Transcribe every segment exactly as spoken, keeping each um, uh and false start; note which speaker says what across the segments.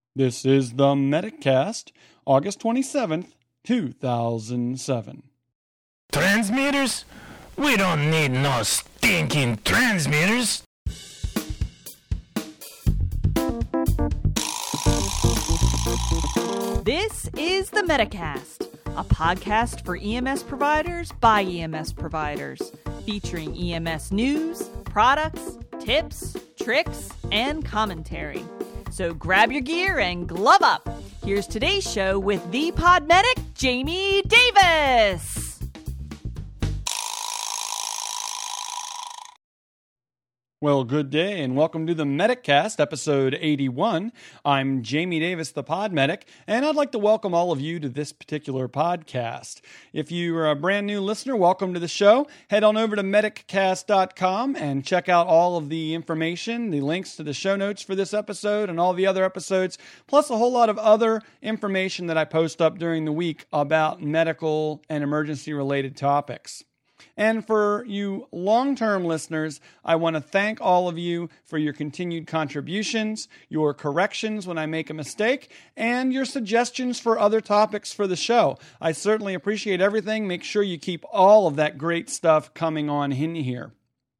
Speaker 1: This is the Medicast, August twenty-seventh, two thousand seven.
Speaker 2: Transmitters? We don't need no stinking transmitters.
Speaker 3: This is the Medicast, a podcast for E M S providers by E M S providers, featuring E M S news, products, tips, tricks, and commentary. So grab your gear and glove up. Here's today's show with the pod medic, Jamie Davis.
Speaker 1: Well, good day and welcome to the Medicast, episode eighty-one. I'm Jamie Davis, the pod medic, and I'd like to welcome all of you to this particular podcast. If you are a brand new listener, welcome to the show. Head on over to mediccast dot com and check out all of the information, the links to the show notes for this episode and all the other episodes, plus a whole lot of other information that I post up during the week about medical and emergency-related topics. And for you long-term listeners, I want to thank all of you for your continued contributions, your corrections when I make a mistake, and your suggestions for other topics for the show. I certainly appreciate everything. Make sure you keep all of that great stuff coming on in here.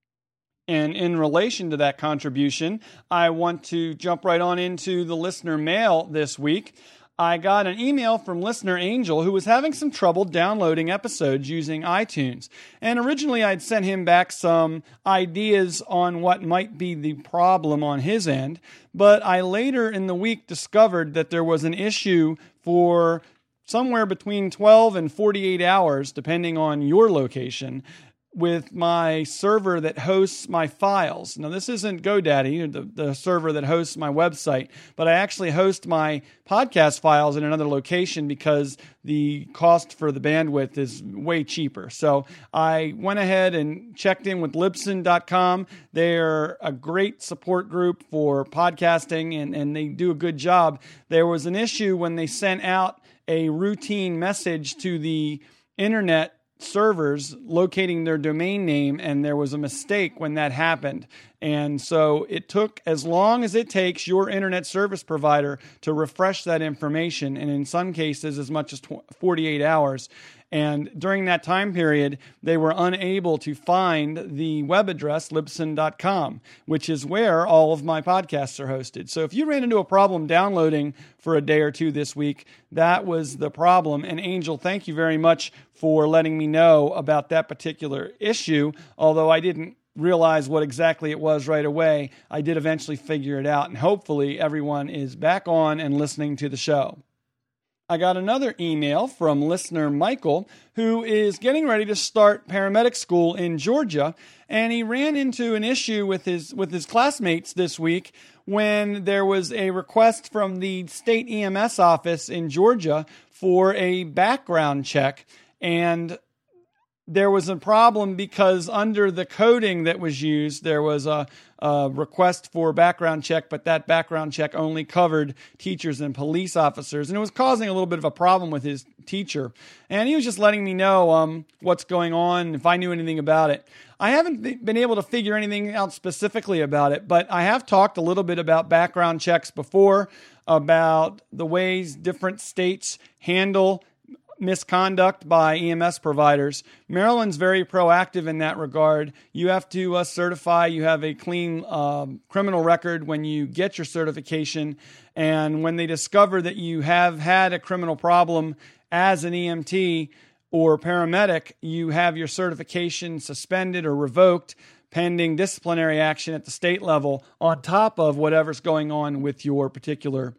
Speaker 1: And in relation to that contribution, I want to jump right on into the listener mail this week. I got an email from listener Angel who was having some trouble downloading episodes using iTunes. And originally I'd sent him back some ideas on what might be the problem on his end. But I later in the week discovered that there was an issue for somewhere between twelve and forty-eight hours, depending on your location, with my server that hosts my files. Now, this isn't GoDaddy, the, the server that hosts my website, but I actually host my podcast files in another location because the cost for the bandwidth is way cheaper. So I went ahead and checked in with Libsyn dot com. They're a great support group for podcasting, and, and they do a good job. There was an issue when they sent out a routine message to the internet servers locating their domain name, and there was a mistake when that happened. And so it took as long as it takes your internet service provider to refresh that information, and in some cases as much as forty-eight hours. And during that time period, they were unable to find the web address Libsyn dot com, which is where all of my podcasts are hosted. So if you ran into a problem downloading for a day or two this week, that was the problem. And Angel, thank you very much for letting me know about that particular issue. Although I didn't realize what exactly it was right away, I did eventually figure it out. And hopefully everyone is back on and listening to the show. I got another email from listener Michael, who is getting ready to start paramedic school in Georgia, and he ran into an issue with his with his classmates this week when there was a request from the state E M S office in Georgia for a background check, and there was a problem because under the coding that was used, there was a, a request for a background check, but that background check only covered teachers and police officers, and it was causing a little bit of a problem with his teacher. And he was just letting me know um, what's going on, if I knew anything about it. I haven't been able to figure anything out specifically about it, but I have talked a little bit about background checks before, about the ways different states handle misconduct by E M S providers. Maryland's very proactive in that regard. You have to uh, certify you have a clean um, criminal record when you get your certification. And when they discover that you have had a criminal problem as an E M T or paramedic, you have your certification suspended or revoked pending disciplinary action at the state level on top of whatever's going on with your particular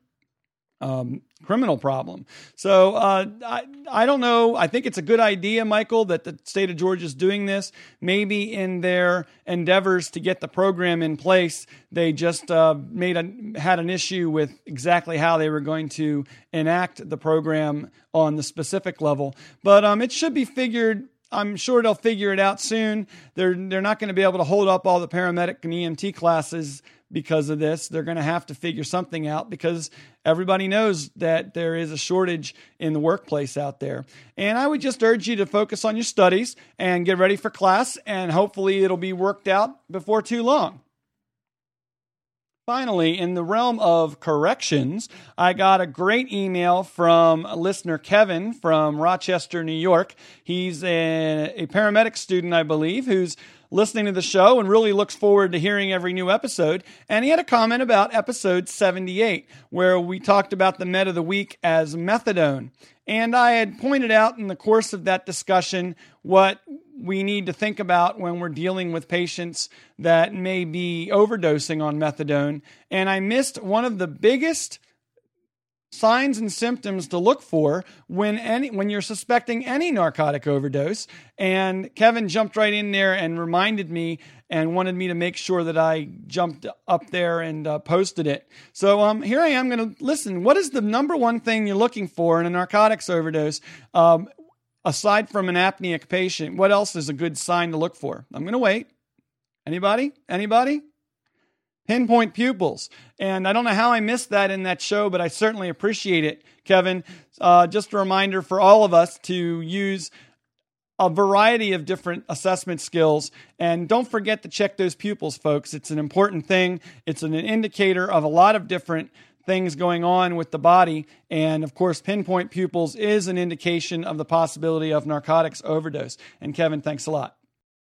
Speaker 1: Um, criminal problem. So uh, I, I don't know. I think it's a good idea, Michael, that the state of Georgia is doing this. Maybe in their endeavors to get the program in place, they just uh, made a, had an issue with exactly how they were going to enact the program on the specific level. But um, it should be figured. I'm sure they'll figure it out soon. They're they're not going to be able to hold up all the paramedic and E M T classes because of this. They're going to have to figure something out because everybody knows that there is a shortage in the workplace out there. And I would just urge you to focus on your studies and get ready for class, and hopefully it'll be worked out before too long. Finally, in the realm of corrections, I got a great email from listener Kevin from Rochester, New York. He's a, a paramedic student, I believe, who's listening to the show and really looks forward to hearing every new episode. And he had a comment about episode seventy-eight, where we talked about the med of the week as methadone. And I had pointed out in the course of that discussion what we need to think about when we're dealing with patients that may be overdosing on methadone. And I missed one of the biggest signs and symptoms to look for when any when you're suspecting any narcotic overdose. And Kevin jumped right in there and reminded me and wanted me to make sure that I jumped up there and uh, posted it. So um, here I am going to listen. What is the number one thing you're looking for in a narcotics overdose? Um, aside from an apneic patient, what else is a good sign to look for? I'm going to wait. Anybody? Anybody? Pinpoint pupils. And I don't know how I missed that in that show, but I certainly appreciate it, Kevin. Uh, just a reminder for all of us to use a variety of different assessment skills. And don't forget to check those pupils, folks. It's an important thing. It's an indicator of a lot of different things going on with the body. And of course, pinpoint pupils is an indication of the possibility of narcotics overdose. And Kevin, thanks a lot.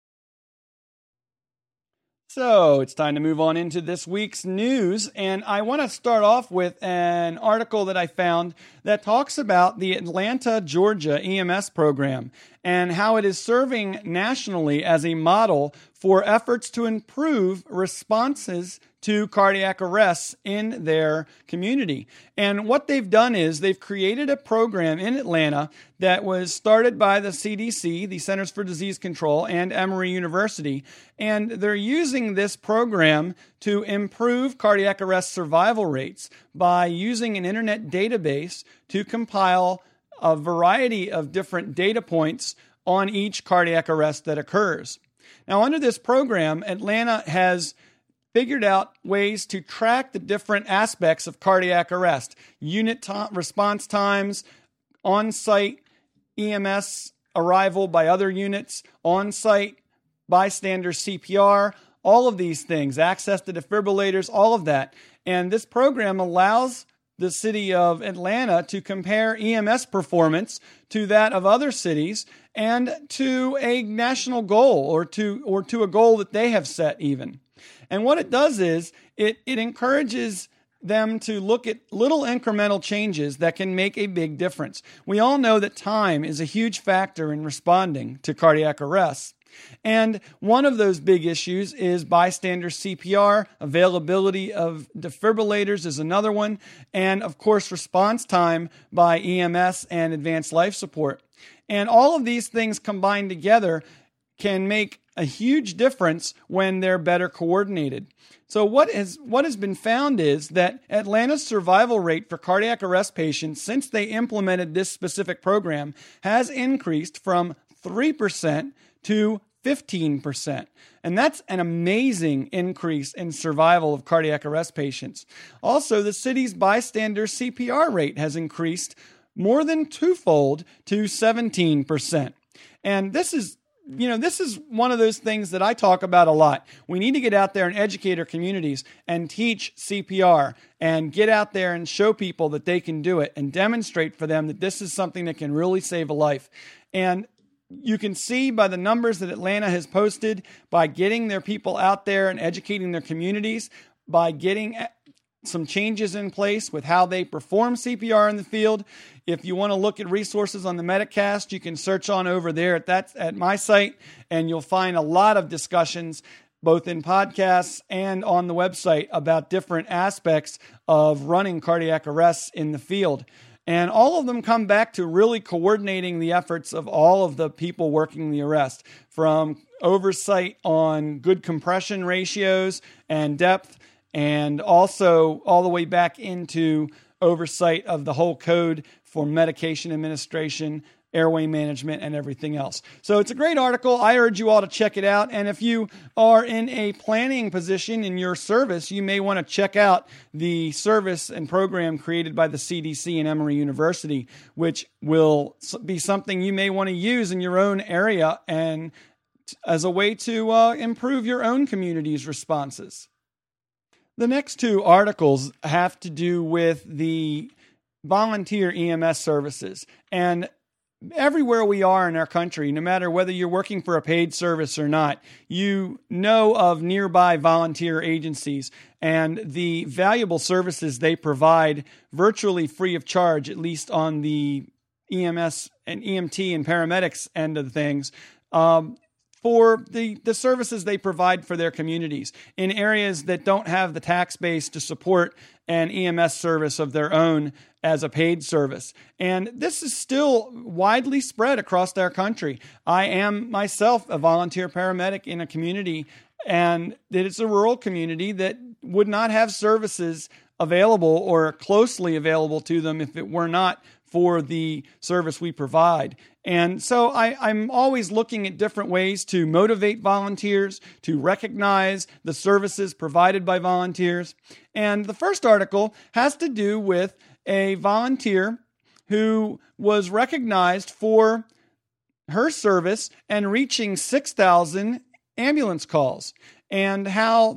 Speaker 1: So it's time to move on into this week's news. And I want to start off with an article that I found that talks about the Atlanta, Georgia E M S program and how it is serving nationally as a model for efforts to improve responses to cardiac arrests in their community. And what they've done is they've created a program in Atlanta that was started by the C D C, the Centers for Disease Control, and Emory University. And they're using this program to improve cardiac arrest survival rates by using an internet database to compile a variety of different data points on each cardiac arrest that occurs. Now, under this program, Atlanta has figured out ways to track the different aspects of cardiac arrest, unit to- response times, on-site E M S arrival by other units, on-site bystander C P R, all of these things, access to defibrillators, all of that. And this program allows the city of Atlanta to compare E M S performance to that of other cities and to a national goal or to or to a goal that they have set even. And what it does is it, it encourages them to look at little incremental changes that can make a big difference. We all know that time is a huge factor in responding to cardiac arrests. And one of those big issues is bystander C P R, availability of defibrillators is another one, and of course response time by E M S and advanced life support. And all of these things combined together can make a huge difference when they're better coordinated. So what is what has been found is that Atlanta's survival rate for cardiac arrest patients since they implemented this specific program has increased from three percent to fifteen percent. And that's an amazing increase in survival of cardiac arrest patients. Also, the city's bystander C P R rate has increased more than twofold to seventeen percent. And this is You know, this is one of those things that I talk about a lot. We need to get out there and educate our communities and teach C P R and get out there and show people that they can do it and demonstrate for them that this is something that can really save a life. And you can see by the numbers that Atlanta has posted, by getting their people out there and educating their communities, by getting some changes in place with how they perform C P R in the field. If you want to look at resources on the Medicast, you can search on over there at that at my site, and you'll find a lot of discussions, both in podcasts and on the website, about different aspects of running cardiac arrests in the field. And all of them come back to really coordinating the efforts of all of the people working the arrest, from oversight on good compression ratios and depth, and also all the way back into oversight of the whole code for medication administration, airway management, and everything else. So it's a great article. I urge you all to check it out. And if you are in a planning position in your service, you may want to check out the service and program created by the C D C and Emory University, which will be something you may want to use in your own area and as a way to uh, improve your own community's responses. The next two articles have to do with the volunteer E M S services. And everywhere we are in our country, no matter whether you're working for a paid service or not, you know of nearby volunteer agencies and the valuable services they provide virtually free of charge, at least on the E M S and E M T and paramedics end of things. Um, for the, the services they provide for their communities in areas that don't have the tax base to support an E M S service of their own as a paid service. And this is still widely spread across our country. I am myself a volunteer paramedic in a community, and it's a rural community that would not have services available or closely available to them if it were not for the service we provide. And so I, I'm always looking at different ways to motivate volunteers, to recognize the services provided by volunteers. And the first article has to do with a volunteer who was recognized for her service and reaching six thousand ambulance calls, and how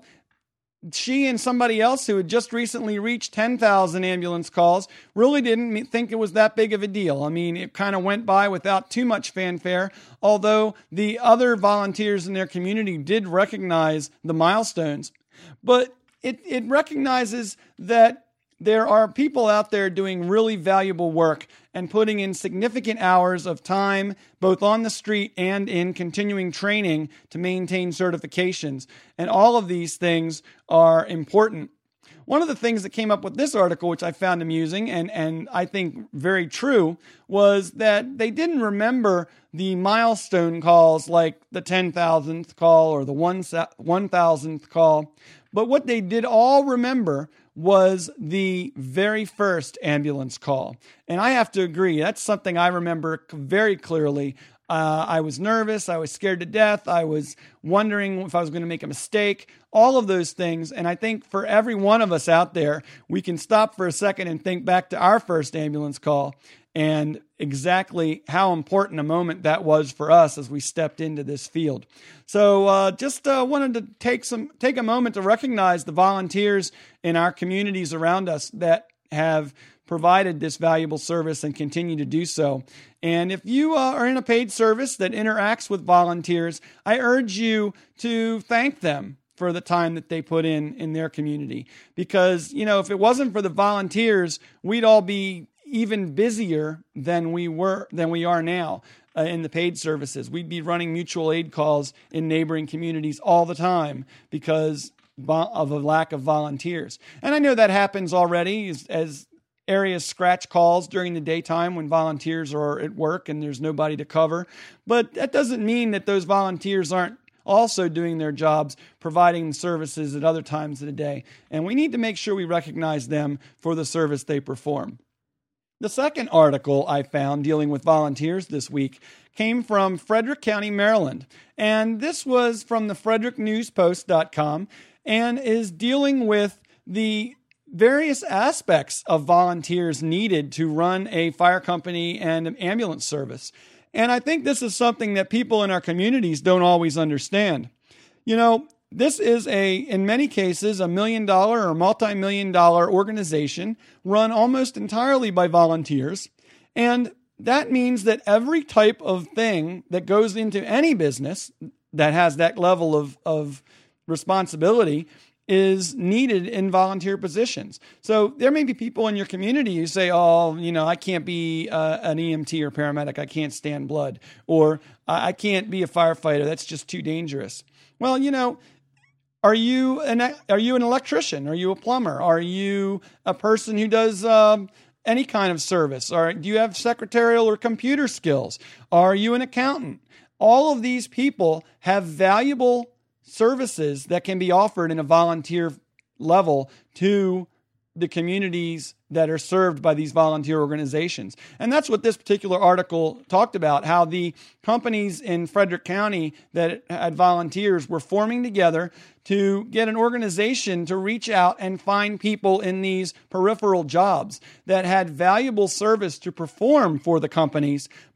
Speaker 1: she and somebody else who had just recently reached ten thousand ambulance calls really didn't think it was that big of a deal. I mean, it kind of went by without too much fanfare, although the other volunteers in their community did recognize the milestones. But it, it recognizes that there are people out there doing really valuable work and putting in significant hours of time, both on the street and in continuing training to maintain certifications. And all of these things are important. One of the things that came up with this article, which I found amusing and, and I think very true, was that they didn't remember the milestone calls like the ten thousandth call or the one thousandth call. But what they did all remember was the very first ambulance call. And I have to agree, that's something I remember very clearly. Uh, I was nervous. I was scared to death. I was wondering if I was going to make a mistake, all of those things. And I think for every one of us out there, we can stop for a second and think back to our first ambulance call and exactly how important a moment that was for us as we stepped into this field. So uh, just uh, wanted to take some take a moment to recognize the volunteers in our communities around us that have provided this valuable service and continue to do so. And if you uh, are in a paid service that interacts with volunteers, I urge you to thank them for the time that they put in in their community. Because, you know, if it wasn't for the volunteers, we'd all be even busier than we were than we are now uh, in the paid services. We'd be running mutual aid calls in neighboring communities all the time because of a lack of volunteers. And I know that happens already as, as areas scratch calls during the daytime when volunteers are at work and there's nobody to cover. But that doesn't mean that those volunteers aren't also doing their jobs, providing services at other times of the day. And we need to make sure we recognize them for the service they perform. The second article I found dealing with volunteers this week came from Frederick County, Maryland. And this was from the frederick news post dot com and is dealing with the various aspects of volunteers needed to run a fire company and an ambulance service. And I think this is something that people in our communities don't always understand. You know, this is a, in many cases, a million dollar or multi-million dollar organization run almost entirely by volunteers. And that means that every type of thing that goes into any business that has that level of, of responsibility is needed in volunteer positions. So there may be people in your community who say, oh, you know, I can't be uh, an E M T or paramedic. I can't stand blood. Or I can't be a firefighter. That's just too dangerous. Well, you know, Are you an are you an electrician? Are you a plumber? Are you a person who does um, any kind of service? Or do you have secretarial or computer skills? Are you an accountant? All of these people have valuable services that can be offered in a volunteer level to the communities that are served by these volunteer organizations. And that's what this particular article talked about, how the companies in Frederick County that had volunteers were forming together to get an organization to reach out and find people in these peripheral jobs that had valuable service to perform for the companies, but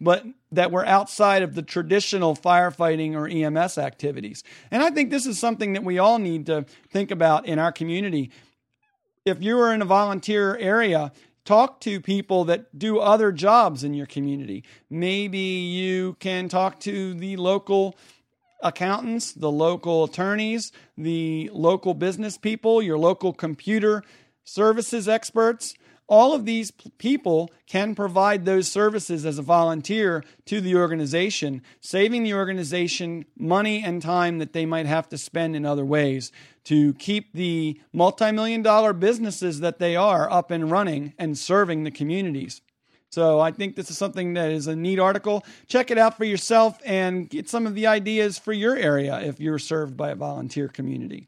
Speaker 1: that were outside of the traditional firefighting or E M S activities. And I think this is something that we all need to think about in our community. If you are in a volunteer area, talk to people that do other jobs in your community. Maybe you can talk to the local accountants, the local attorneys, the local business people, your local computer services experts. All of these p- people can provide those services as a volunteer to the organization, saving the organization money and time that they might have to spend in other ways to keep the multi-million dollar businesses that they are up and running and serving the communities. So I think this is something that is a neat article. Check it out for yourself and get some of the ideas for your area if you're served by a volunteer community.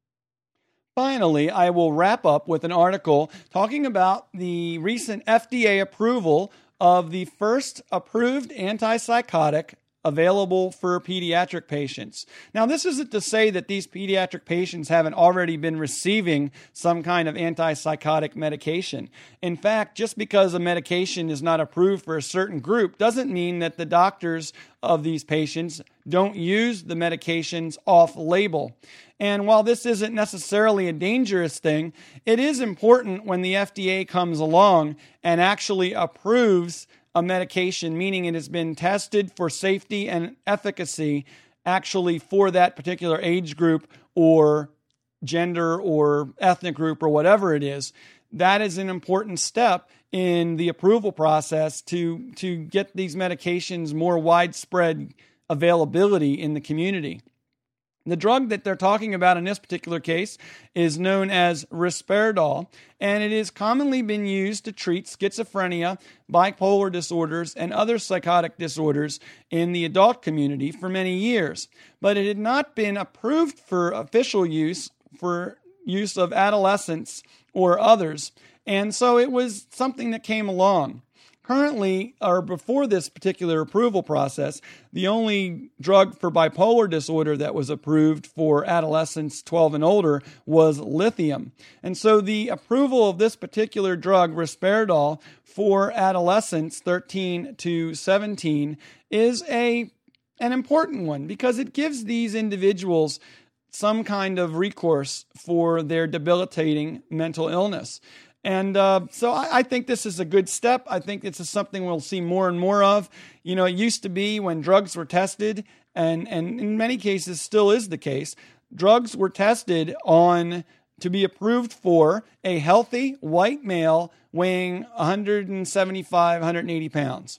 Speaker 1: Finally, I will wrap up with an article talking about the recent F D A approval of the first approved antipsychotic available for pediatric patients. Now, this isn't to say that these pediatric patients haven't already been receiving some kind of antipsychotic medication. In fact, just because a medication is not approved for a certain group doesn't mean that the doctors of these patients don't use the medications off-label. And while this isn't necessarily a dangerous thing, it is important when the F D A comes along and actually approves a medication, meaning it has been tested for safety and efficacy actually for that particular age group or gender or ethnic group or whatever it is. That is an important step in the approval process to, to get these medications more widespread availability in the community. The drug that they're talking about in this particular case is known as risperidone, and it has commonly been used to treat schizophrenia, bipolar disorders, and other psychotic disorders in the adult community for many years. But it had not been approved for official use for use of adolescents or others, and so it was something that came along. Currently, or before this particular approval process, the only drug for bipolar disorder that was approved for adolescents twelve and older was lithium. And so the approval of this particular drug, risperidone, for adolescents thirteen to seventeen is a an important one because it gives these individuals some kind of recourse for their debilitating mental illness. And uh, so I, I think this is a good step. I think this is something we'll see more and more of. You know, it used to be when drugs were tested, and, and in many cases still is the case, drugs were tested on to be approved for a healthy white male weighing one seventy-five, one eighty pounds.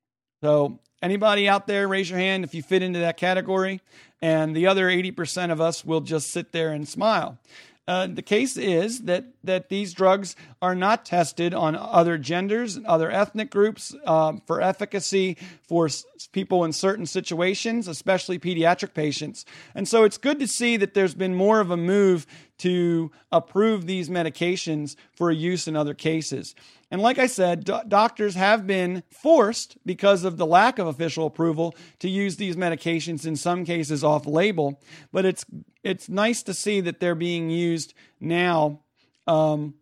Speaker 1: So anybody out there, raise your hand if you fit into that category. And the other eighty percent of us will just sit there and smile. Uh, the case is that, that these drugs are not tested on other genders and other ethnic groups uh, for efficacy for s- people in certain situations, especially pediatric patients. And so it's good to see that there's been more of a move to approve these medications for use in other cases. And like I said, do- doctors have been forced, because of the lack of official approval, to use these medications in some cases off-label. But it's it's nice to see that they're being used now um,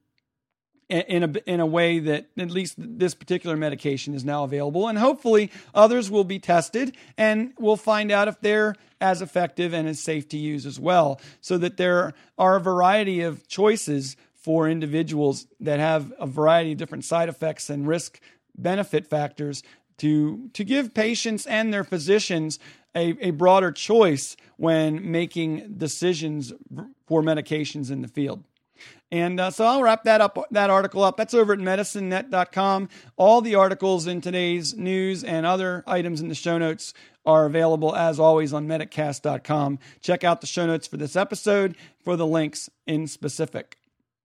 Speaker 1: in a in a way that at least this particular medication is now available. And hopefully others will be tested, and we'll find out if they're as effective and as safe to use as well, so that there are a variety of choices for individuals that have a variety of different side effects and risk benefit factors to, to give patients and their physicians a, a broader choice when making decisions for medications in the field. And uh, so I'll wrap that up, that article up. That's over at medicine net dot com. All the articles in today's news and other items in the show notes are available, as always, on medicast dot com. Check out the show notes for this episode for the links in specific.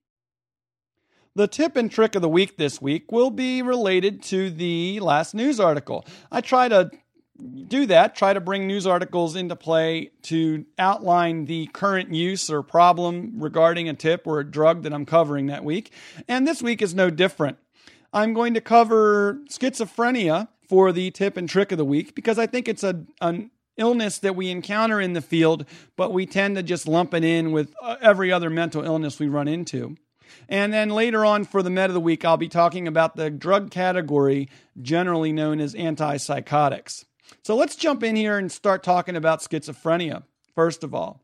Speaker 1: The tip and trick of the week this week will be related to the last news article. I try to do that, try to bring news articles into play to outline the current use or problem regarding a tip or a drug that I'm covering that week. And this week is no different. I'm going to cover schizophrenia for the tip and trick of the week because I think it's a, an illness that we encounter in the field, but we tend to just lump it in with every other mental illness we run into. And then later on for the Med of the Week, I'll be talking about the drug category generally known as antipsychotics. So let's jump in here and start talking about schizophrenia, first of all.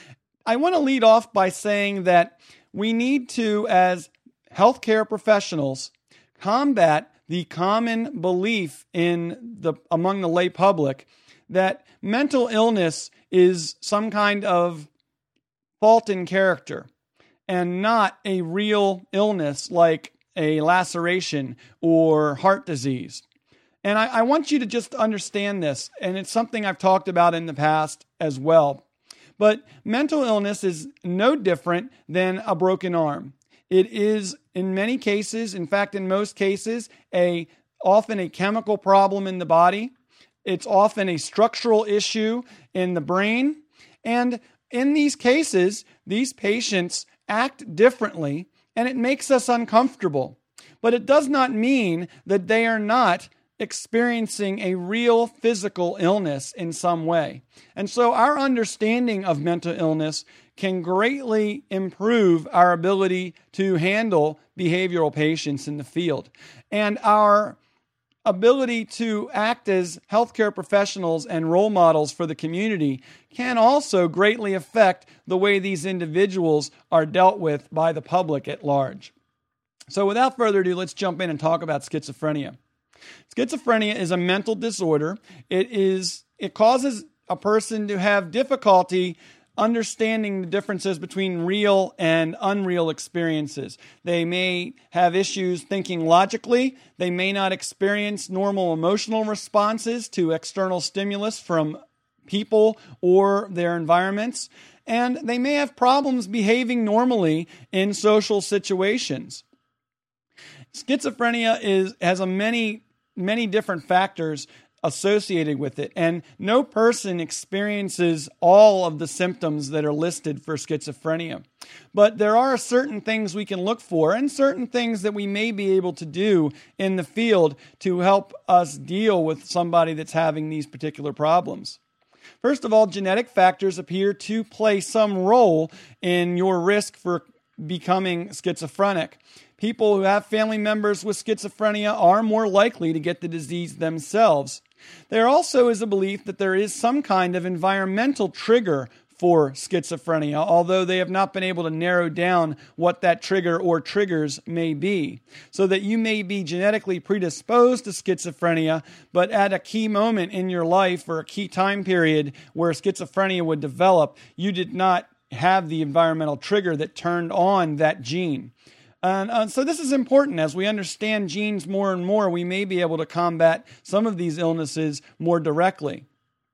Speaker 1: I want to lead off by saying that we need to, as healthcare professionals, combat the common belief in the among the lay public that mental illness is some kind of fault in character and not a real illness like a laceration or heart disease. And I, I want you to just understand this, and it's something I've talked about in the past as well. But mental illness is no different than a broken arm. It is, in many cases, in fact, in most cases, a often a chemical problem in the body. It's often a structural issue in the brain. And in these cases, these patients act differently, and it makes us uncomfortable. But it does not mean that they are not experiencing a real physical illness in some way. And so our understanding of mental illness can greatly improve our ability to handle behavioral patients in the field. And our ability to act as healthcare professionals and role models for the community can also greatly affect the way these individuals are dealt with by the public at large. So without further ado, let's jump in and talk about schizophrenia. Schizophrenia is a mental disorder. It is it causes a person to have difficulty understanding the differences between real and unreal experiences. They may have issues thinking logically. They may not experience normal emotional responses to external stimulus from people or their environments. And they may have problems behaving normally in social situations. Schizophrenia is has a many, many different factors associated with it, and no person experiences all of the symptoms that are listed for schizophrenia. But there are certain things we can look for and certain things that we may be able to do in the field to help us deal with somebody that's having these particular problems. First of all, genetic factors appear to play some role in your risk for becoming schizophrenic. People who have family members with schizophrenia are more likely to get the disease themselves. There also is a belief that there is some kind of environmental trigger for schizophrenia, although they have not been able to narrow down what that trigger or triggers may be. So that you may be genetically predisposed to schizophrenia, but at a key moment in your life or a key time period where schizophrenia would develop, you did not have the environmental trigger that turned on that gene. And uh, so this is important. As we understand genes more and more, we may be able to combat some of these illnesses more directly.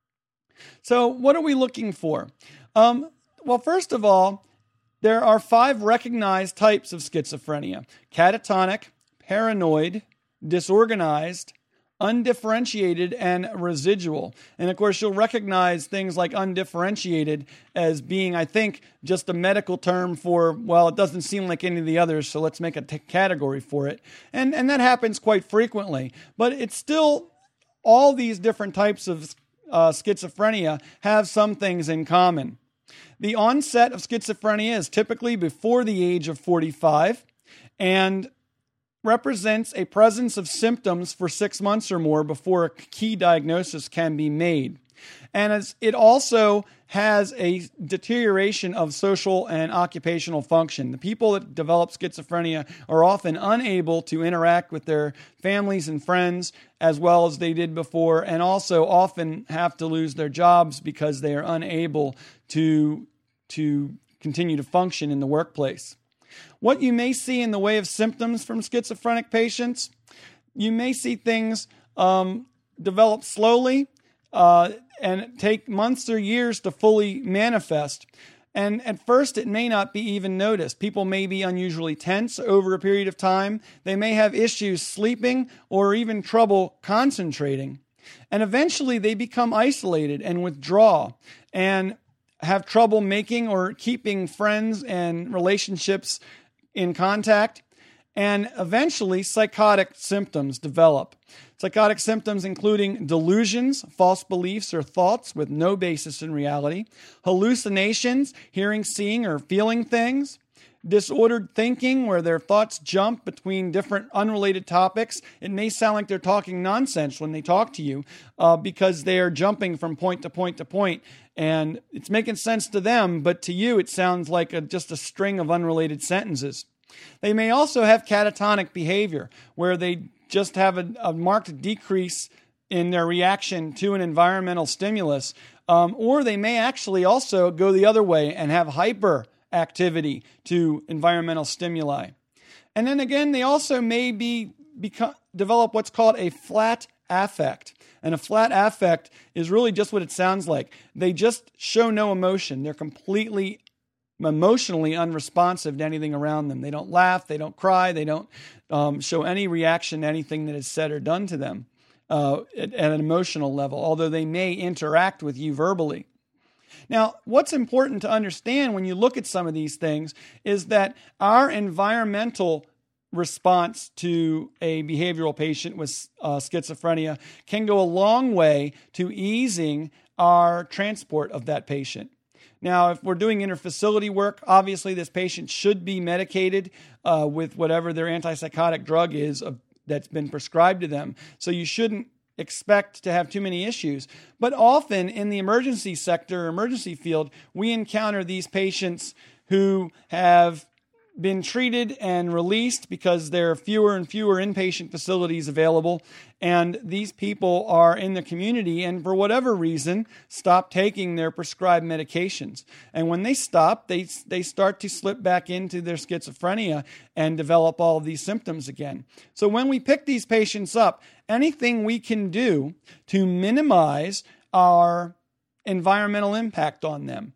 Speaker 1: So what are we looking for? Um, well, first of all, there are five recognized types of schizophrenia: catatonic, paranoid, disorganized, undifferentiated, and residual. And of course, you'll recognize things like undifferentiated as being, I think, just a medical term for, well, it doesn't seem like any of the others, so let's make a t- category for it. And, and that happens quite frequently. But it's still, all these different types of uh, schizophrenia have some things in common. The onset of schizophrenia is typically before the age of forty-five, and represents a presence of symptoms for six months or more before a key diagnosis can be made. And as it also has a deterioration of social and occupational function. The people that develop schizophrenia are often unable to interact with their families and friends as well as they did before, and also often have to lose their jobs because they are unable to, to continue to function in the workplace. What you may see in the way of symptoms from schizophrenic patients, you may see things um, develop slowly uh, and take months or years to fully manifest. And at first, it may not be even noticed. People may be unusually tense over a period of time. They may have issues sleeping or even trouble concentrating. And eventually, they become isolated and withdraw and have trouble making or keeping friends and relationships in contact, and eventually psychotic symptoms develop. Psychotic symptoms including delusions, false beliefs or thoughts with no basis in reality, hallucinations, hearing, seeing, or feeling things, disordered thinking where their thoughts jump between different unrelated topics. It may sound like they're talking nonsense when they talk to you uh, because they are jumping from point to point to point, and it's making sense to them, but to you it sounds like a, just a string of unrelated sentences. They may also have catatonic behavior where they just have a, a marked decrease in their reaction to an environmental stimulus, um, or they may actually also go the other way and have hyperactivity to environmental stimuli. And then again, they also may be become, develop what's called a flat affect. And a flat affect is really just what it sounds like. They just show no emotion. They're completely emotionally unresponsive to anything around them. They don't laugh, they don't cry, they don't um, show any reaction to anything that is said or done to them uh, at, at an emotional level, although they may interact with you verbally. Now, what's important to understand when you look at some of these things is that our environmental response to a behavioral patient with uh, schizophrenia can go a long way to easing our transport of that patient. Now, if we're doing interfacility work, obviously this patient should be medicated uh, with whatever their antipsychotic drug is uh, that's been prescribed to them. So you shouldn't expect to have too many issues. But often in the emergency sector, emergency field, we encounter these patients who have been treated and released because there are fewer and fewer inpatient facilities available, and these people are in the community and for whatever reason stop taking their prescribed medications. And when they stop, they they start to slip back into their schizophrenia and develop all of these symptoms again. So when we pick these patients up, anything we can do to minimize our environmental impact on them.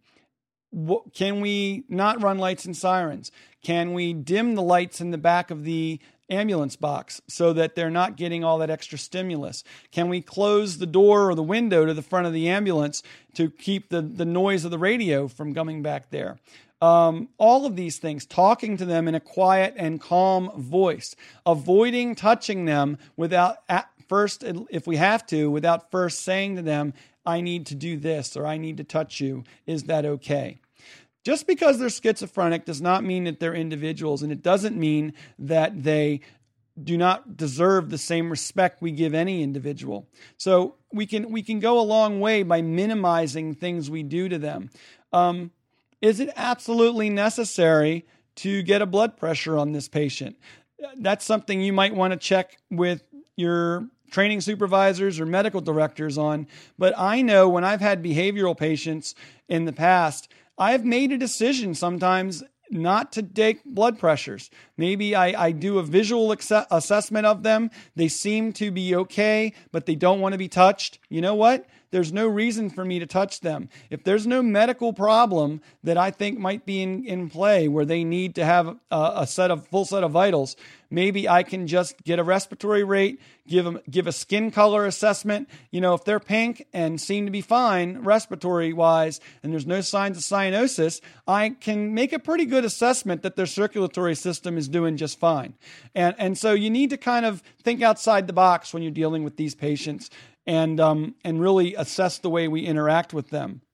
Speaker 1: Can we not run lights and sirens? Can we dim the lights in the back of the ambulance box so that they're not getting all that extra stimulus? Can we close the door or the window to the front of the ambulance to keep the, the noise of the radio from coming back there? Um, all of these things, talking to them in a quiet and calm voice, avoiding touching them without at first, if we have to, without first saying to them, I need to do this or I need to touch you. Is that okay? Just because they're schizophrenic does not mean that they're individuals, and it doesn't mean that they do not deserve the same respect we give any individual. So we can we can go a long way by minimizing things we do to them. Um, is it absolutely necessary to get a blood pressure on this patient? That's something you might want to check with your training supervisors or medical directors on. But I know when I've had behavioral patients in the past, I've made a decision sometimes not to take blood pressures. Maybe I, I do a visual ex- assessment of them. They seem to be okay, but they don't want to be touched. You know what? There's no reason for me to touch them. If there's no medical problem that I think might be in, in play where they need to have a, a set of full set of vitals, maybe I can just get a respiratory rate, give them give a skin color assessment. You know, if they're pink and seem to be fine respiratory wise, and there's no signs of cyanosis, I can make a pretty good assessment that their circulatory system is doing just fine. And and so you need to kind of think outside the box when you're dealing with these patients, and um, and really assess the way we interact with them.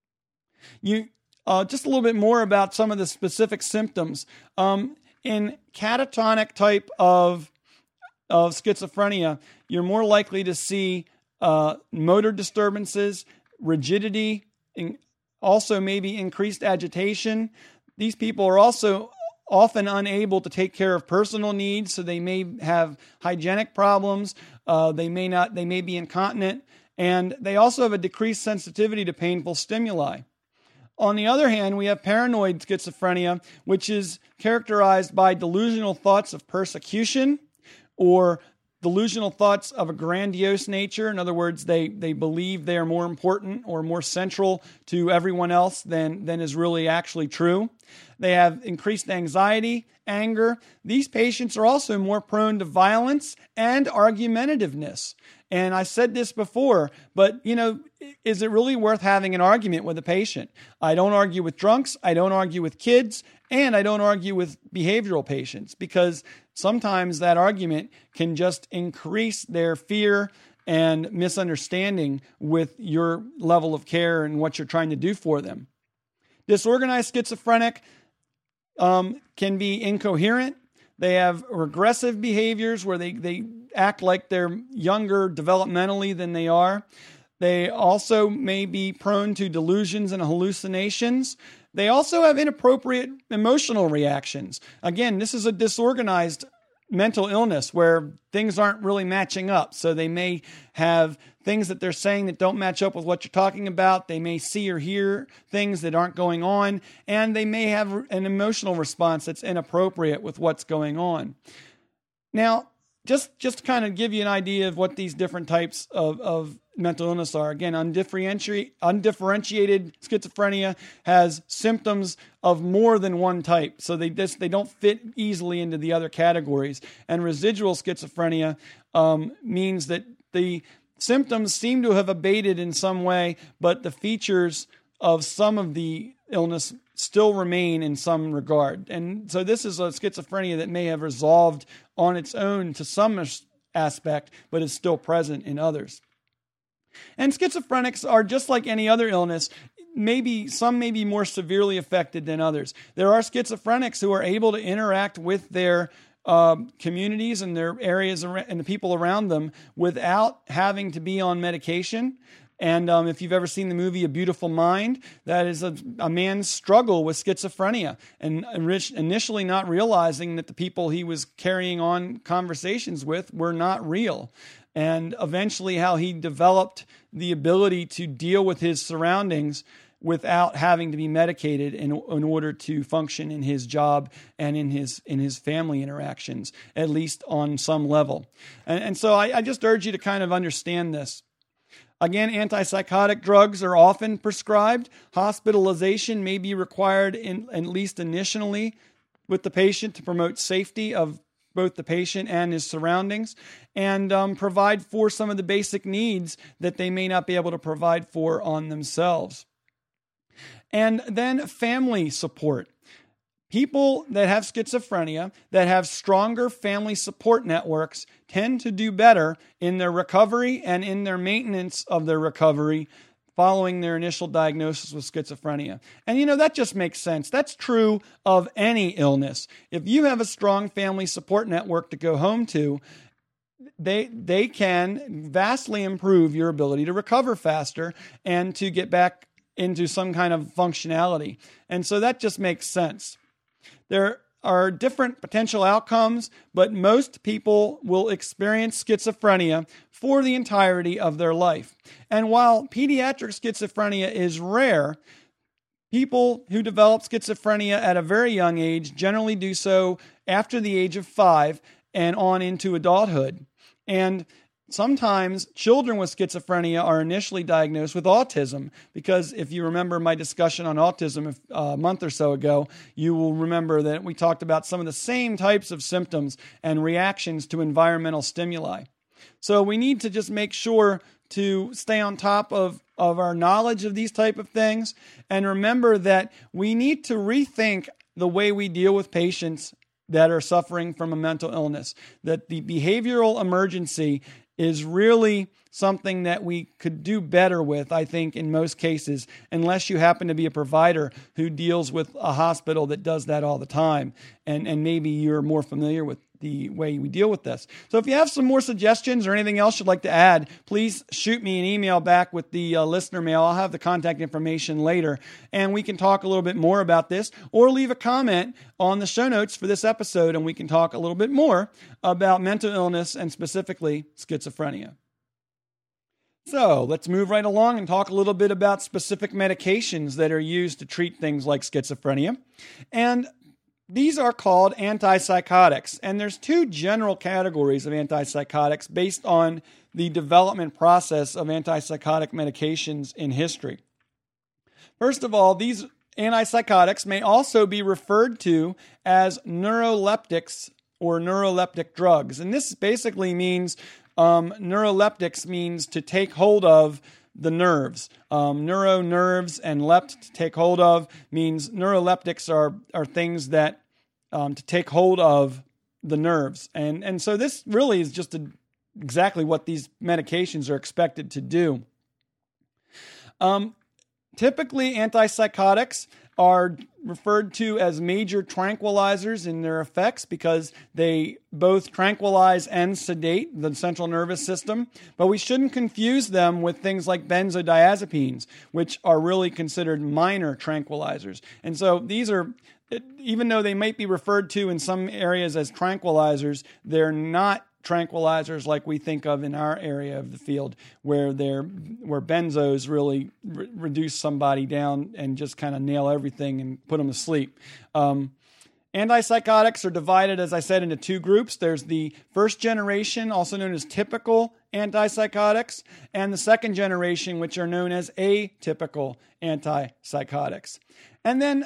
Speaker 1: You uh, just a little bit more about some of the specific symptoms. Um, in catatonic type of of schizophrenia, you're more likely to see uh, motor disturbances, rigidity, and also maybe increased agitation. These people are also often unable to take care of personal needs, so they may have hygienic problems. Uh, they may not. They may be incontinent, and they also have a decreased sensitivity to painful stimuli. On the other hand, we have paranoid schizophrenia, which is characterized by delusional thoughts of persecution or delusional thoughts of a grandiose nature. In other words, they, they believe they are more important or more central to everyone else than, than is really actually true. They have increased anxiety, anger. These patients are also more prone to violence and argumentativeness. And I said this before, but, you know, is it really worth having an argument with a patient? I don't argue with drunks, I don't argue with kids, and I don't argue with behavioral patients, because sometimes that argument can just increase their fear and misunderstanding with your level of care and what you're trying to do for them. Disorganized schizophrenic, um, can be incoherent. They have regressive behaviors where they, they act like they're younger developmentally than they are. They also may be prone to delusions and hallucinations. They also have inappropriate emotional reactions. Again, this is a disorganized mental illness where things aren't really matching up. So they may have things that they're saying that don't match up with what you're talking about. They may see or hear things that aren't going on, and they may have an emotional response that's inappropriate with what's going on. Now, just, just to kind of give you an idea of what these different types of, of mental illness are. Again, undifferentiated, undifferentiated schizophrenia has symptoms of more than one type. So they just, they don't fit easily into the other categories. And residual schizophrenia um, means that the symptoms seem to have abated in some way, but the features of some of the illness still remain in some regard. And so this is a schizophrenia that may have resolved on its own to some aspect, but is still present in others. And schizophrenics are just like any other illness. Maybe some may be more severely affected than others. There are schizophrenics who are able to interact with their um, communities and their areas and the people around them without having to be on medication. And um, if you've ever seen the movie A Beautiful Mind, that is a, a man's struggle with schizophrenia and initially not realizing that the people he was carrying on conversations with were not real. And eventually how he developed the ability to deal with his surroundings without having to be medicated in, in order to function in his job and in his in his family interactions, at least on some level. And, and so I, I just urge you to kind of understand this. Again, antipsychotic drugs are often prescribed. Hospitalization may be required, in, at least initially, with the patient to promote safety of both the patient and his surroundings, and um, provide for some of the basic needs that they may not be able to provide for on themselves. And then family support. People that have schizophrenia, that have stronger family support networks, tend to do better in their recovery and in their maintenance of their recovery following their initial diagnosis with schizophrenia. And you know, that just makes sense. That's true of any illness. If you have a strong family support network to go home to, they they can vastly improve your ability to recover faster and to get back into some kind of functionality. And so that just makes sense. There are different potential outcomes, but most people will experience schizophrenia for the entirety of their life. And while pediatric schizophrenia is rare, people who develop schizophrenia at a very young age generally do so after the age of five and on into adulthood. And sometimes children with schizophrenia are initially diagnosed with autism because if you remember my discussion on autism a month or so ago, you will remember that we talked about some of the same types of symptoms and reactions to environmental stimuli. So we need to just make sure to stay on top of, of our knowledge of these type of things and remember that we need to rethink the way we deal with patients that are suffering from a mental illness, that the behavioral emergency is really something that we could do better with, I think, in most cases, unless you happen to be a provider who deals with a hospital that does that all the time. And, and maybe you're more familiar with the way we deal with this. So if you have some more suggestions or anything else you'd like to add, please shoot me an email back with the uh, listener mail. I'll have the contact information later, and we can talk a little bit more about this, or leave a comment on the show notes for this episode, and we can talk a little bit more about mental illness and specifically schizophrenia. So let's move right along and talk a little bit about specific medications that are used to treat things like schizophrenia. And these are called antipsychotics. And there's two general categories of antipsychotics based on the development process of antipsychotic medications in history. First of all, these antipsychotics may also be referred to as neuroleptics or neuroleptic drugs. And this basically means um, neuroleptics means to take hold of the nerves. Um, neuro nerves and lept, to take hold of, means neuroleptics are, are things that um, to take hold of the nerves. And, and so this really is just a, exactly what these medications are expected to do. Um, typically, antipsychotics are referred to as major tranquilizers in their effects because they both tranquilize and sedate the central nervous system. But we shouldn't confuse them with things like benzodiazepines, which are really considered minor tranquilizers. And so these are, even though they might be referred to in some areas as tranquilizers, they're not tranquilizers like we think of in our area of the field, where they're where benzos really re- reduce somebody down and just kind of nail everything and put them to sleep. Um, antipsychotics are divided, as I said, into two groups. There's the first generation, also known as typical antipsychotics, and the second generation, which are known as atypical antipsychotics. And then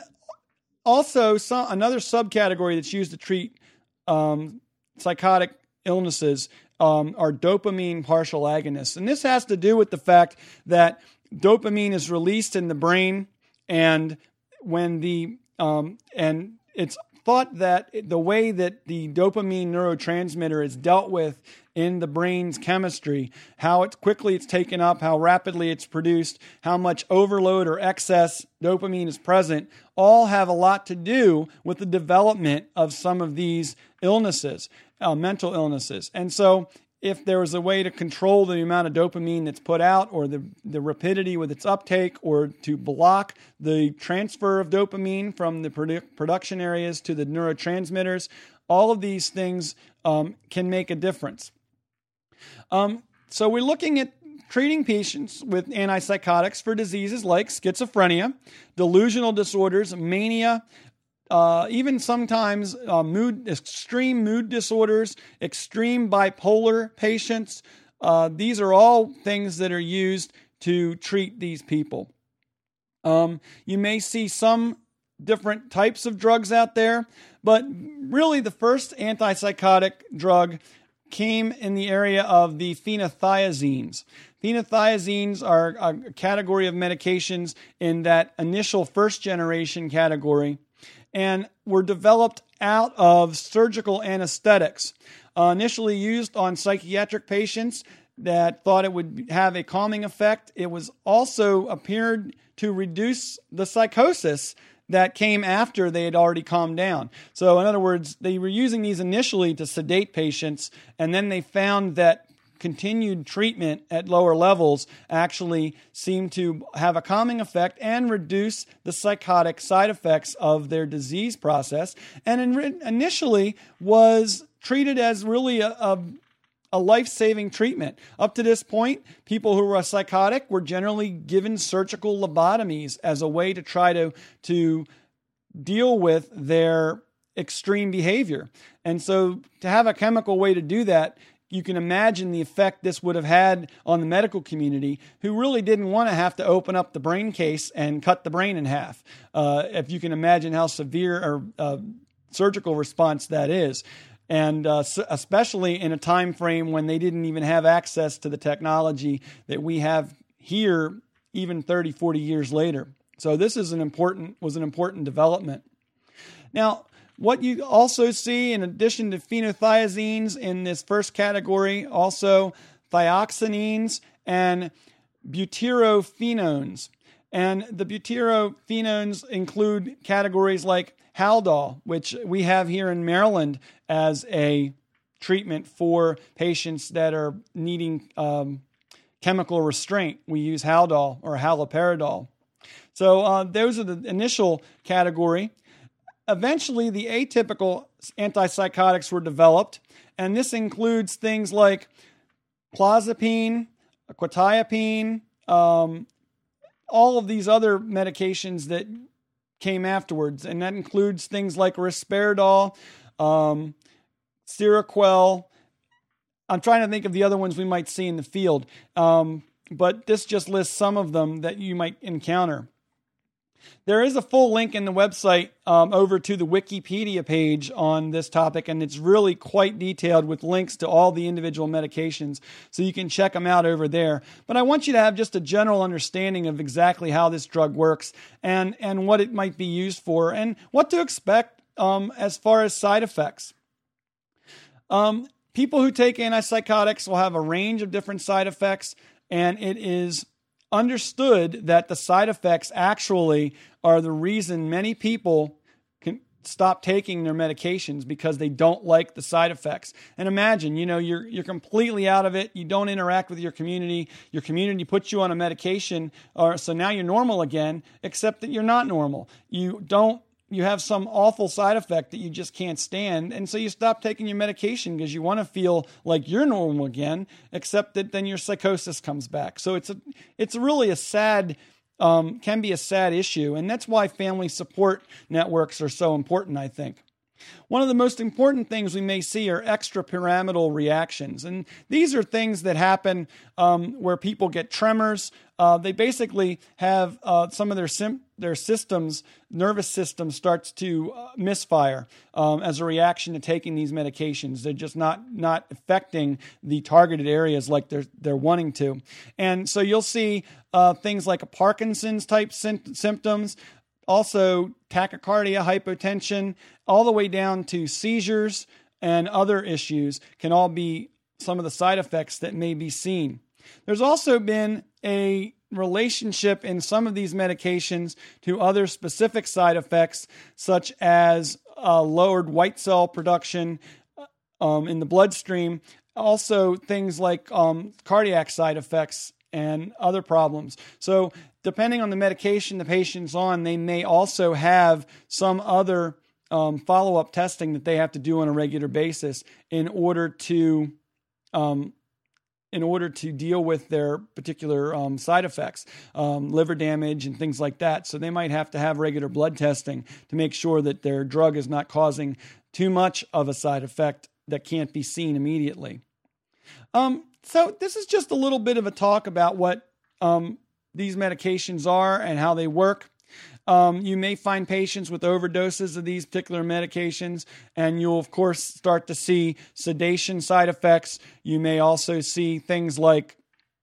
Speaker 1: also some, another subcategory that's used to treat um, psychotic illnesses um, are dopamine partial agonists. And this has to do with the fact that dopamine is released in the brain, and when the um, and it's thought that the way that the dopamine neurotransmitter is dealt with in the brain's chemistry, how it's quickly it's taken up, how rapidly it's produced, how much overload or excess dopamine is present, all have a lot to do with the development of some of these illnesses, uh, mental illnesses. And so if there was a way to control the amount of dopamine that's put out, or the, the rapidity with its uptake, or to block the transfer of dopamine from the produ- production areas to the neurotransmitters, all of these things um, can make a difference. Um, so we're looking at treating patients with antipsychotics for diseases like schizophrenia, delusional disorders, mania, uh, even sometimes uh, mood, extreme mood disorders, extreme bipolar patients. Uh, these are all things that are used to treat these people. Um, you may see some different types of drugs out there, but really the first antipsychotic drug came in the area of the phenothiazines. Phenothiazines are a category of medications in that initial first generation category, and were developed out of surgical anesthetics, uh, initially used on psychiatric patients that thought it would have a calming effect. It was also appeared to reduce the psychosis that came after they had already calmed down. So in other words, they were using these initially to sedate patients, and then they found that continued treatment at lower levels actually seemed to have a calming effect and reduce the psychotic side effects of their disease process, and in, initially was treated as really a, a a life-saving treatment. Up to this point, people who were psychotic were generally given surgical lobotomies as a way to try to, to deal with their extreme behavior. And so to have a chemical way to do that, you can imagine the effect this would have had on the medical community, who really didn't want to have to open up the brain case and cut the brain in half. Uh, if you can imagine how severe a uh, surgical response that is. And uh, especially in a time frame when they didn't even have access to the technology that we have here, even thirty, forty years later. So this is an important was an important development. Now, what you also see, in addition to phenothiazines in this first category, also thioxanines and butyrophenones. And the butyrophenones include categories like Haldol, which we have here in Maryland as a treatment for patients that are needing um, chemical restraint. We use Haldol or haloperidol. So uh, those are the initial category. Eventually, the atypical antipsychotics were developed, and this includes things like clozapine, quetiapine, um, all of these other medications that came afterwards, and that includes things like risperidol, um, Seroquel. I'm trying to think of the other ones we might see in the field, um, but this just lists some of them that you might encounter. There is a full link in the website um, over to the Wikipedia page on this topic, and it's really quite detailed with links to all the individual medications, so you can check them out over there. But I want you to have just a general understanding of exactly how this drug works and, and what it might be used for and what to expect um, as far as side effects. Um, people who take antipsychotics will have a range of different side effects, and it is understood that the side effects actually are the reason many people can stop taking their medications, because they don't like the side effects. And imagine, you know, you're you're completely out of it. You don't interact with your community. Your community puts you on a medication, or so now you're normal again, except that you're not normal. You don't you have some awful side effect that you just can't stand, and so you stop taking your medication because you want to feel like you're normal again, except that then your psychosis comes back. So it's a it's really a sad Um, can be a sad issue, and that's why family support networks are so important, I think. One of the most important things we may see are extrapyramidal reactions, and these are things that happen um, where people get tremors. Uh, they basically have uh, some of their sim- their systems, nervous system starts to uh, misfire um, as a reaction to taking these medications. They're just not not affecting the targeted areas like they're they're wanting to, and so you'll see uh, things like a Parkinson's type sy- symptoms. Also, tachycardia, hypotension, all the way down to seizures and other issues can all be some of the side effects that may be seen. There's also been a relationship in some of these medications to other specific side effects, such as uh, lowered white cell production um, in the bloodstream. Also, things like um, cardiac side effects and other problems. So depending on the medication the patient's on, they may also have some other um, follow-up testing that they have to do on a regular basis in order to um, in order to deal with their particular um, side effects, um, liver damage and things like that. So they might have to have regular blood testing to make sure that their drug is not causing too much of a side effect that can't be seen immediately. Um, so this is just a little bit of a talk about what um, these medications are and how they work. Um, you may find patients with overdoses of these particular medications, and you'll, of course, start to see sedation side effects. You may also see things like,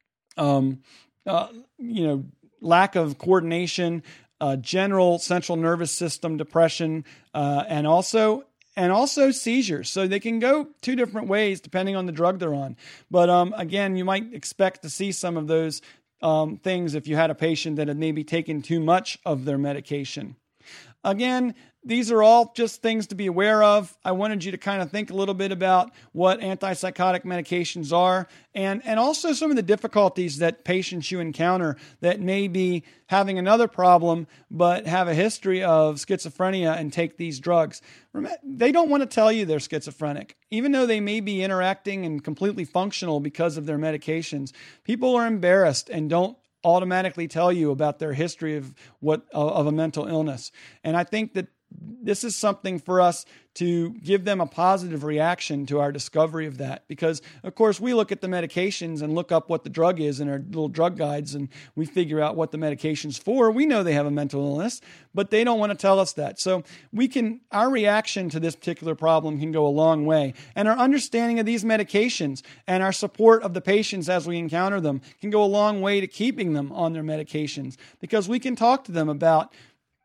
Speaker 1: um, uh, you know, lack of coordination, uh, general central nervous system depression, uh, and also and also seizures. So they can go two different ways depending on the drug they're on. But um, again, you might expect to see some of those Um, things if you had a patient that had maybe taken too much of their medication. Again, these are all just things to be aware of. I wanted you to kind of think a little bit about what antipsychotic medications are, and, and also some of the difficulties that patients you encounter that may be having another problem but have a history of schizophrenia and take these drugs. They don't want to tell you they're schizophrenic. Even though they may be interacting and completely functional because of their medications, people are embarrassed and don't automatically tell you about their history of what of a mental illness. And I think that this is something for us to give them a positive reaction to our discovery of that. Because, of course, we look at the medications and look up what the drug is in our little drug guides, and we figure out what the medication's for. We know they have a mental illness, but they don't want to tell us that. So we can, our reaction to this particular problem can go a long way. And our understanding of these medications and our support of the patients as we encounter them can go a long way to keeping them on their medications, because we can talk to them about,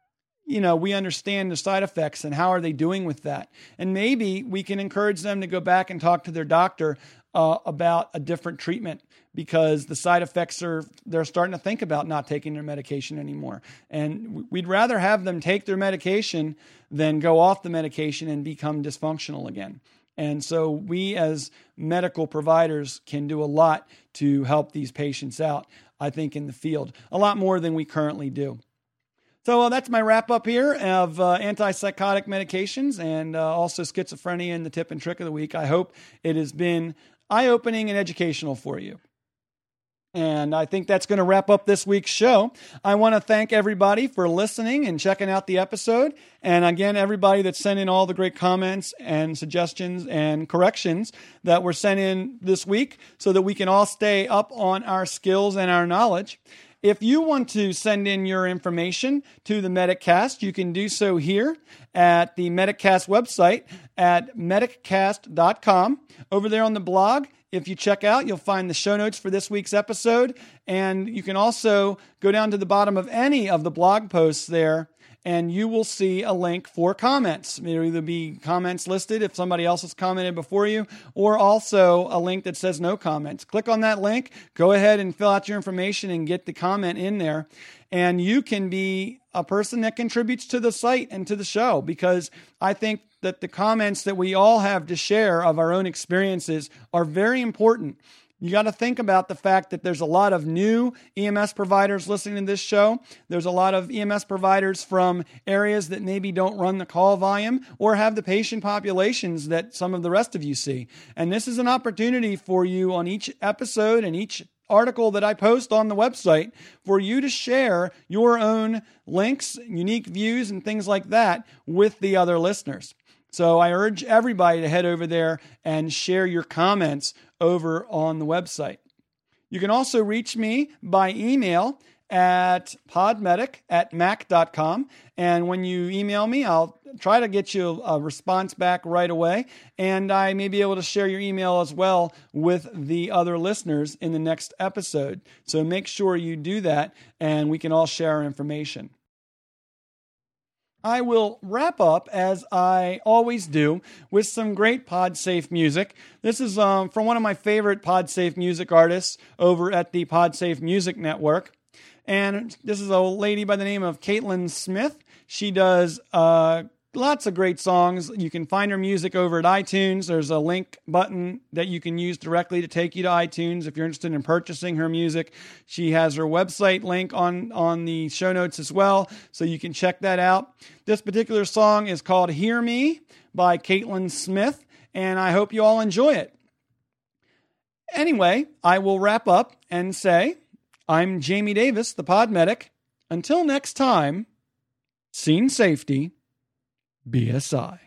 Speaker 1: you know, we understand the side effects and how are they doing with that. And maybe we can encourage them to go back and talk to their doctor uh, about a different treatment, because the side effects are, they're starting to think about not taking their medication anymore. And we'd rather have them take their medication than go off the medication and become dysfunctional again. And so we as medical providers can do a lot to help these patients out, I think, in the field, a lot more than we currently do. So uh, that's my wrap up here of uh, antipsychotic medications and uh, also schizophrenia and the tip and trick of the week. I hope it has been eye-opening and educational for you. And I think that's going to wrap up this week's show. I want to thank everybody for listening and checking out the episode. And again, everybody that sent in all the great comments and suggestions and corrections that were sent in this week so that we can all stay up on our skills and our knowledge. If you want to send in your information to the Medicast, you can do so here at the Medicast website at medicast dot com. Over there on the blog, if you check out, you'll find the show notes for this week's episode. And you can also go down to the bottom of any of the blog posts there and you will see a link for comments. There'll either be comments listed if somebody else has commented before you, or also a link that says no comments. Click on that link, go ahead and fill out your information and get the comment in there. And you can be a person that contributes to the site and to the show, because I think that the comments that we all have to share of our own experiences are very important. You got to think about the fact that there's a lot of new E M S providers listening to this show. There's a lot of E M S providers from areas that maybe don't run the call volume or have the patient populations that some of the rest of you see. And this is an opportunity for you on each episode and each article that I post on the website for you to share your own links, unique views, and things like that with the other listeners. So I urge everybody to head over there and share your comments over on the website. You can also reach me by email at podmedic at mac dot com. And when you email me, I'll try to get you a response back right away. And I may be able to share your email as well with the other listeners in the next episode. So make sure you do that, and we can all share our information. I will wrap up, as I always do, with some great PodSafe music. This is um, from one of my favorite PodSafe music artists over at the PodSafe Music Network. And this is a lady by the name of Caitlin Smith. She does uh, lots of great songs. You can find her music over at iTunes. There's a link button that you can use directly to take you to iTunes if you're interested in purchasing her music. She has her website link on, on the show notes as well, so you can check that out. This particular song is called Hear Me by Caitlin Smith, and I hope you all enjoy it. Anyway, I will wrap up and say, I'm Jamie Davis, the Pod Medic. Until next time, Scene Safety, B S I.